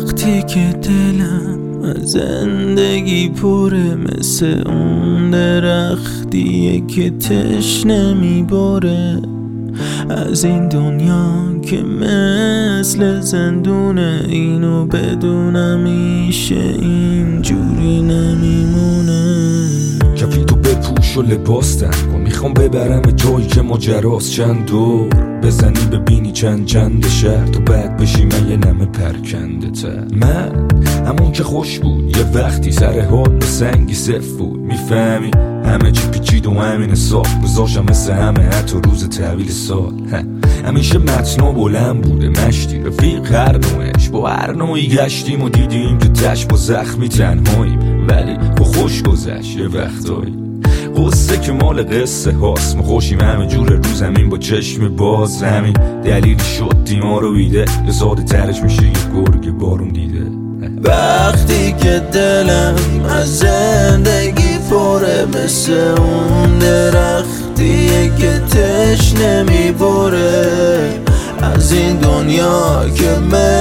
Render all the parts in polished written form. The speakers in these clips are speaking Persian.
وقتی که دلم از زندگی پره، مثل اون درختیه که تشنه میباره، از این دنیا که مثل زندونه، اینو بدونم میشه اینجوری نمیمونه. کفی تو بپوش و لباس تن کن، میخوام ببرم جایی که ماجراست، چند دور بزنی ببینی چند شهر، تو بعد بشی من یه نمه پرکنده تر. من همون که خوش بود یه وقتی، سر حال و سنگی صف بود، میفهمی همه چی پیچید و همین سال گذاشتم مثل همه، حتی روز تحویل سال. همیشه متنا بلند بوده مشتی، رفیق هر نوعش با هر نوعی گشتیم و دیدیم که تش با زخمی تنهاییم، ولی با خوش گذشت یه وقتایی. قصه که مال قصه هاست، ما خوشیم همه جور رو زمین با چشم باز، همین دلیل شد دیما رو بیده یه ساده ترش میشه یه گرگ بارون دیده. وقتی که دلم از زندگی پره، مثل اون درختیه که تشنه میبره، از این دنیا که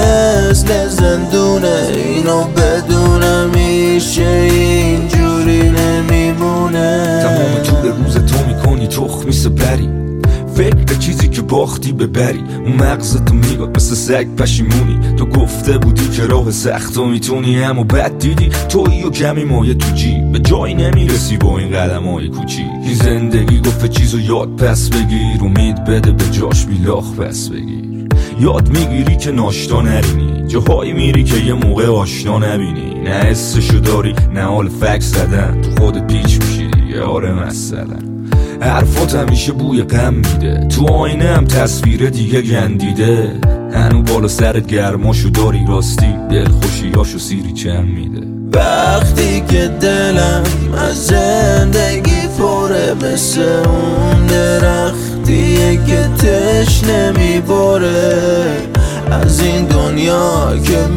مثل زندونه، اینو بدونم میشه اینجوری نمیمونه. تمام طول روز تو میکنی تخمی سپری، فکر چیزی که باختی ببری، اون مغزتو میگاد مثل سگ پشیمونی، تو گفته بودی که راه سختو میتونی، اما بعد دیدی تویی و کمی مایه تو جیب، به جایی نمیرسی با این قدم های کوچیک. این زندگی گفته چیزو یاد پس بگیر، امید بده به جاش بیلاخ پس بگیر، یاد میگیری که ناشتا نرینی، جاهایی میری که یه موقع آشنا نبینی، نه حسشو داری نه حال فکس زدن، تو خودت پیچ میشی دیگه. آره مثلا حرفات همیشه بوی غم میده، تو آینه هم تصویر دیگه گندیده، هنو بالا سرت گرماشو داری، راستی دل خوشیاشو سیری چم میده. وقتی که دلم از زندگی پره، مثل اون درختیه که تشنه میباره، از این دنیا که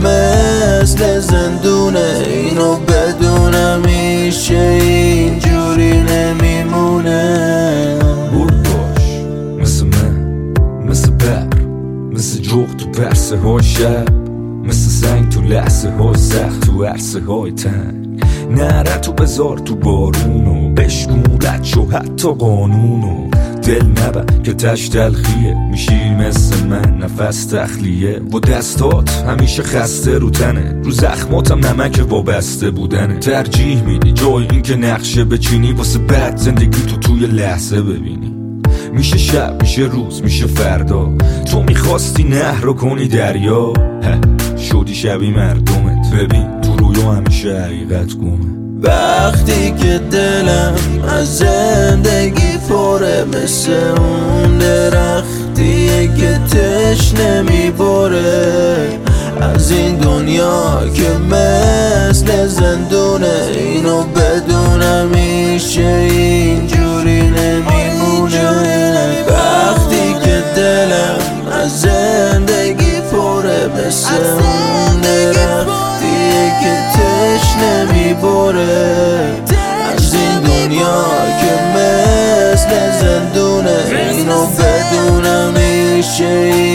مثل زندونه، اینو بدونم میشه اینجوری نمیمونه. برد باش مثل من، مثل بر، مثل جغ تو برسه های شب، مثل سنگ تو لحظه های سخت، تو عرصه های تنگ. نره تو بذار تو بارونو، بشکون رد شو حتی قانونو، دل نبر که تش تلخیه، میشی مثل من نفس تخلیه، با دستات همیشه خسته رو تنه، رو زخماتم نمک وابسته بودنه، ترجیح میدی جای این که نقشه بچینی، واسه بعد زندگی تو توی لحظه ببینی. میشه شب میشه روز میشه فردا، تو میخواستی نهر رو کنی دریا، شدی شبی مردمت، ببین تو رویا همیشه حقیقت گمه. وقتی که دلم از زندگی پره، مثل اون درختیه که تشنه میباره، از این دنیا که مثل زندونه، اینو بدونم میشه اینجوری نمیمونه. وقتی که دلم از زندگی پره، مثل اون درختیه که تشنه میباره، از این دنیا که مثل زندونه، اینو بدونم میشه